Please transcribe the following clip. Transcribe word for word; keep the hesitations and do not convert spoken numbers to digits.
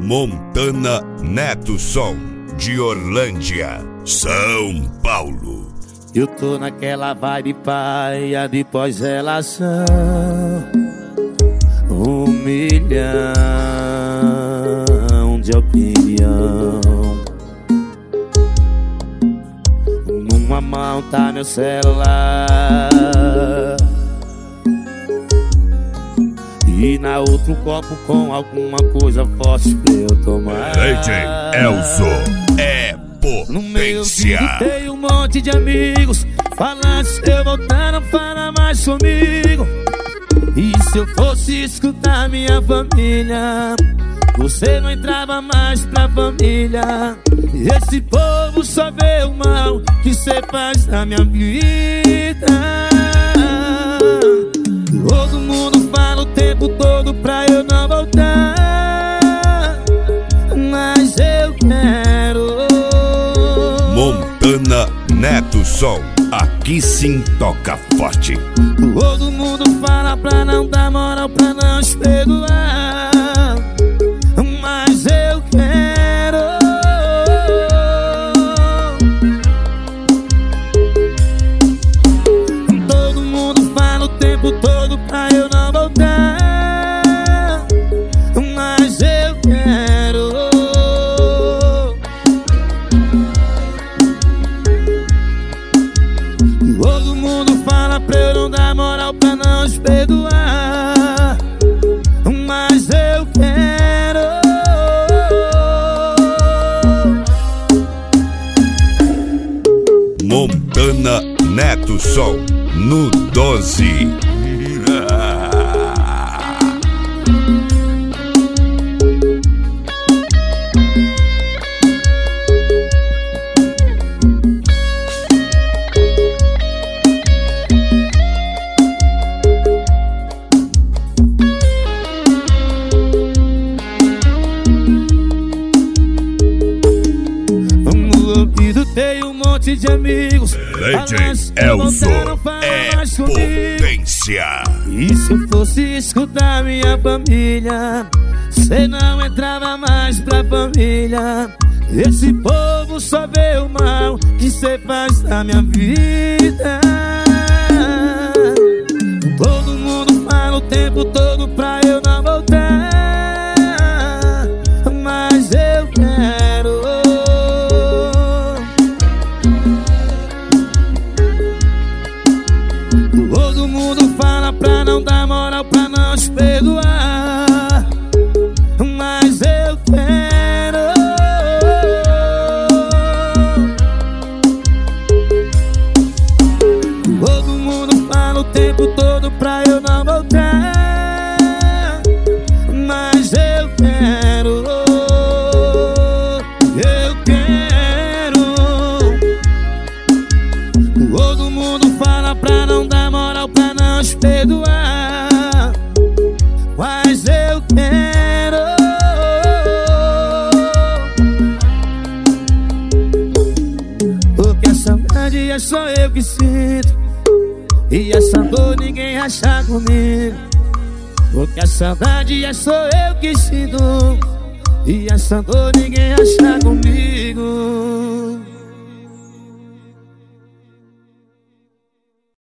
Montana Neto Som, de Orlândia, São Paulo. Eu tô naquela vibe paia de pós-relação, um milhão de opinião. Numa mão tá meu celular e na outra um copo com alguma coisa forte pra eu tomar. D J Elzo é potência. No meu vídeo tem um monte de amigos falando, se eu voltar não fala mais comigo. E se eu fosse escutar minha família, você não entrava mais pra família. Esse povo só vê o mal que cê faz na minha vida. Todo mundo fala o tempo todo pra eu não voltar, mas eu quero. Montana Neto Som, aqui sim toca forte. Todo mundo fala pra não dar moral, pra não te perdoar, mas eu quero. Todo mundo fala o tempo todo pra eu não voltar, mas eu quero. Todo mundo fala pra eu não dar moral, pra não te perdoar, mas eu quero. Montana Neto Som, no doze. Tem um monte de amigos. D J Elzo é potência. E se eu fosse escutar minha família, cê não entrava mais pra família. Esse povo só vê o mal que cê faz na minha vida. Todo mundo fala o tempo todo pra eu não voltar, mas eu quero. Todo mundo fala pra não dar moral, pra não te perdoar, mas eu quero. Todo mundo fala o tempo todo pra eu não voltar, mas eu quero. Eu quero. Todo mundo fala pra não dar moral, pra não te perdoar, mas eu quero. Porque a saudade é só eu que sinto, e essa dor ninguém acha comigo. Porque a saudade é só eu que sinto, e essa dor ninguém acha comigo.